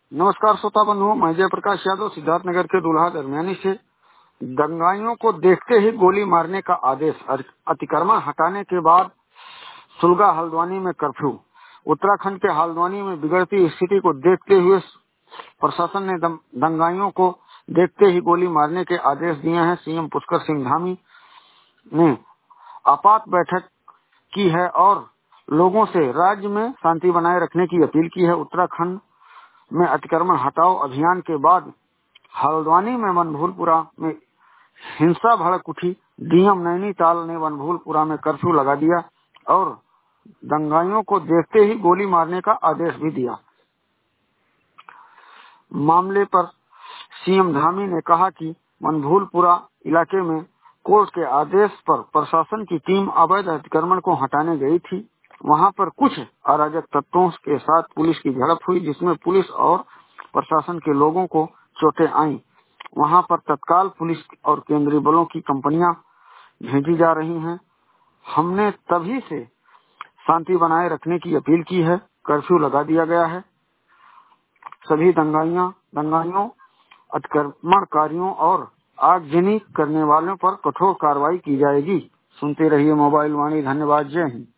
नमस्कार श्रोता बंधुओं, मैं जयप्रकाश यादव सिद्धार्थनगर के दूल्हा दरमियानी से। दंगाइयों को देखते ही गोली मारने का आदेश, अतिक्रमण हटाने के बाद सुलगा हल्द्वानी में कर्फ्यू। उत्तराखंड के हल्द्वानी में बिगड़ती स्थिति को देखते हुए प्रशासन ने दंगाइयों को देखते ही गोली मारने के आदेश दिए हैं। सीएम पुष्कर सिंह धामी ने आपात बैठक की है और लोगों से राज्य में शांति बनाए रखने की अपील की है। उत्तराखंड में अतिक्रमण हटाओ अभियान के बाद हल्द्वानी में वनभूलपुरा में हिंसा भड़क उठी। डीएम नैनीताल ने वनभूलपुरा में कर्फ्यू लगा दिया और दंगाइयों को देखते ही गोली मारने का आदेश भी दिया। मामले पर सीएम धामी ने कहा कि वनभूलपुरा इलाके में कोर्ट के आदेश पर प्रशासन की टीम अवैध अतिक्रमण को हटाने गई थी। वहां पर कुछ अराजक तत्वों के साथ पुलिस की झड़प हुई, जिसमें पुलिस और प्रशासन के लोगों को चोटें आईं। वहां पर तत्काल पुलिस और केंद्रीय बलों की कंपनियां भेजी जा रही हैं। हमने तभी से शांति बनाए रखने की अपील की है। कर्फ्यू लगा दिया गया है। सभी दंगाइयों, अतिक्रमणकारियों और आगजनी करने वालों पर कठोर कार्रवाई की जाएगी। सुनते रहिए मोबाइल वाणी। धन्यवाद। जय हिंद।